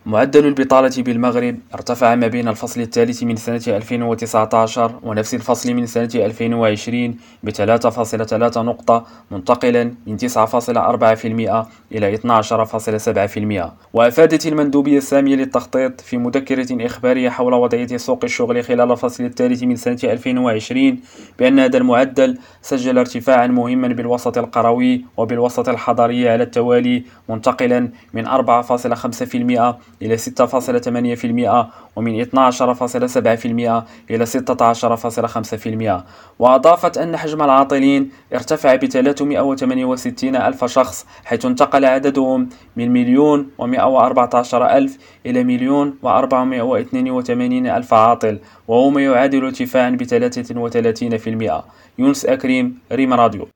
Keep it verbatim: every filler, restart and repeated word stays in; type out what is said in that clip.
معدل البطالة بالمغرب ارتفع ما بين الفصل الثالث من سنة ألفين وتسعة عشر ونفس الفصل من سنة ألفين وعشرين بثلاثة فاصلة ثلاثة نقطة، منتقلا من تسعة فاصلة أربعة بالمئة إلى اثنا عشر فاصلة سبعة بالمئة. وأفادت المندوبية السامية للتخطيط في مذكرة إخبارية حول وضعية سوق الشغل خلال الفصل الثالث من سنة ألفين وعشرين بأن هذا المعدل سجل ارتفاعا مهما بالوسط القروي وبالوسط الحضري على التوالي، منتقلا من أربعة فاصلة خمسة بالمئة إلى ستة فاصلة ثمانية بالمئة، ومن اثنا عشر فاصلة سبعة بالمئة إلى ستة عشر فاصلة خمسة بالمئة. وأضافت أن حجم العاطلين ارتفع ب ثلاثمئة وثمانية وستين ألف شخص، حيث انتقل عددهم من مليون ومئة وأربعة عشر ألف إلى مليون وأربعمئة واثنين وثمانين ألف عاطل، وهو ما يعادل ارتفاعا ب ثلاثة وثلاثين بالمئة. يونس أكريم، ريم راديو.